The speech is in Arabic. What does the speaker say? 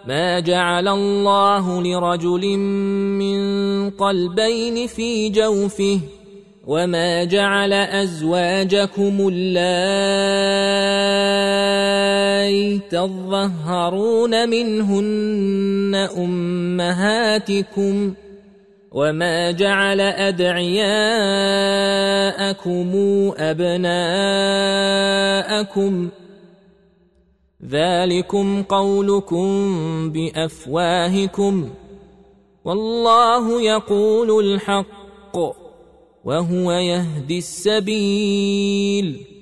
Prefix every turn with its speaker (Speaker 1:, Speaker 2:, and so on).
Speaker 1: ما جعل الله لرجل من قلبين في جوفه وما جعل أزواجكم اللائي تظهرون منهن أمهاتكم وما جعل أدعياءكم أبناءكم ذلكم قولكم بأفواهكم والله يقول الحق وهو يهدي السبيل